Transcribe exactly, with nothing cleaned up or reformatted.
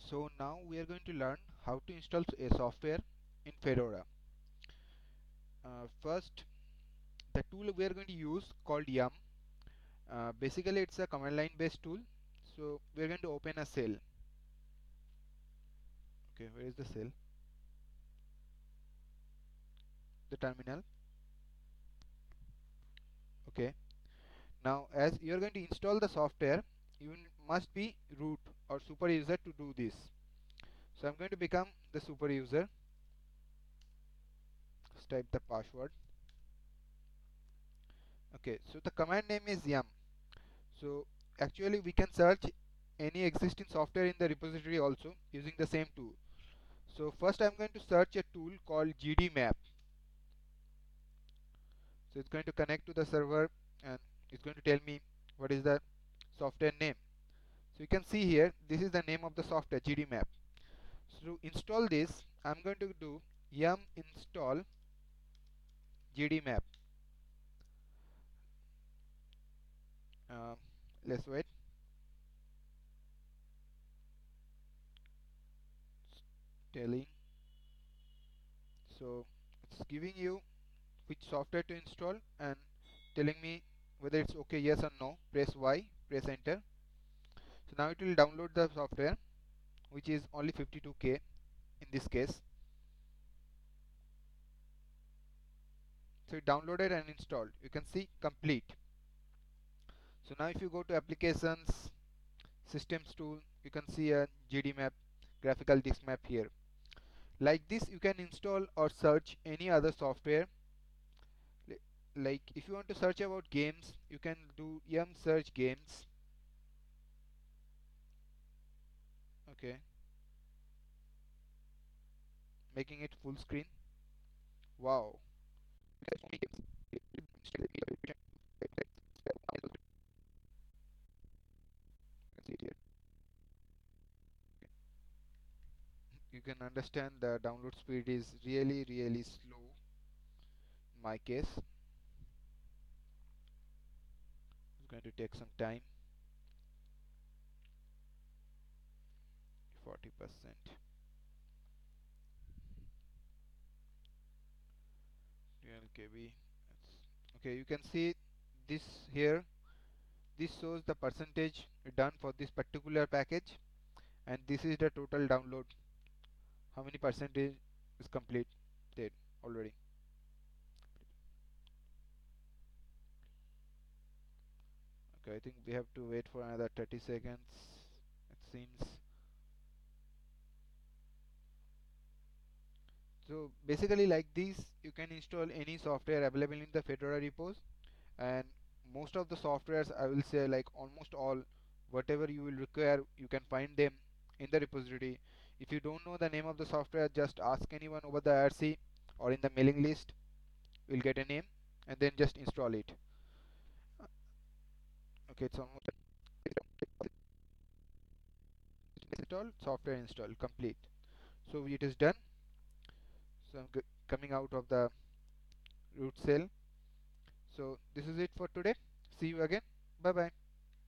So now we are going to learn how to install a software in Fedora. Uh, first, the tool we are going to use called yum. Uh, basically, it's a command line based tool. So we are going to open a cell. Okay, where is the cell? The terminal. Okay. Now, as you are going to install the software, you must be root or super user to do this. So I'm going to become the super user. Just type the password. Okay, so the command name is yum. So actually we can search any existing software in the repository also using the same tool. So first I'm going to search a tool called G D map. So it's going to connect to the server and it's going to tell me what is the software name. So you can see here, this is the name of the software, G D map. So to install this, I'm going to do yum install G D map. Uh, let's wait. Telling. So it's giving you which software to install and telling me whether it's okay, yes or no. Press Y, press enter. So now it will download the software, which is only fifty-two K in this case. So it downloaded and installed. You can see complete. So now if you go to applications, systems tool, you can see a G D map, graphical disk map here. Like this you can install or search any other software. Like if you want to search about games, you can do yum search games. Okay, making it full screen. Wow. You can understand the download speed is really really slow in my case. It's going to take some time. forty percent. twelve K B. Okay, you can see this here. This shows the percentage done for this particular package, and this is the total download. How many percentage is completed already? Okay, I think we have to wait for another thirty seconds. It seems. So basically, like this, you can install any software available in the Fedora repos, and most of the softwares, I will say like almost all, whatever you will require, you can find them in the repository. If you don't know the name of the software, just ask anyone over the I R C or in the mailing list. You'll get a name and then just install it. Okay, it's almost installed. Software install complete. So it is done. So I'm coming out of the root cell. So this is it for today. See you again. Bye bye.